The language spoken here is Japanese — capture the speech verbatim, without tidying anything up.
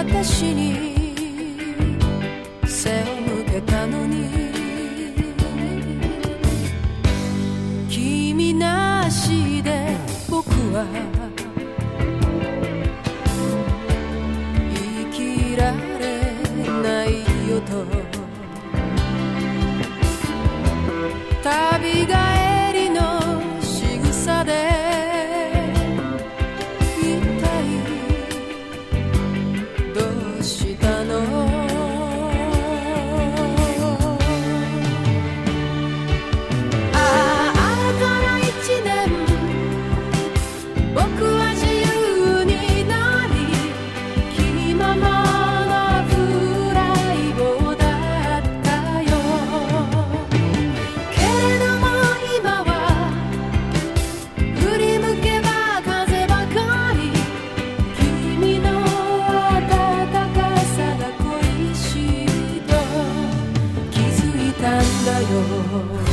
私に背を向けたのに、君なしで僕は生きられないよと、旅帰りの仕草で一体どうしたの。ああ、あれから一年僕は自由になり、気ままなフライボだったよ。けれども今は振り向けば風ばかり、君の温かさが恋しいと気づいたんだよ。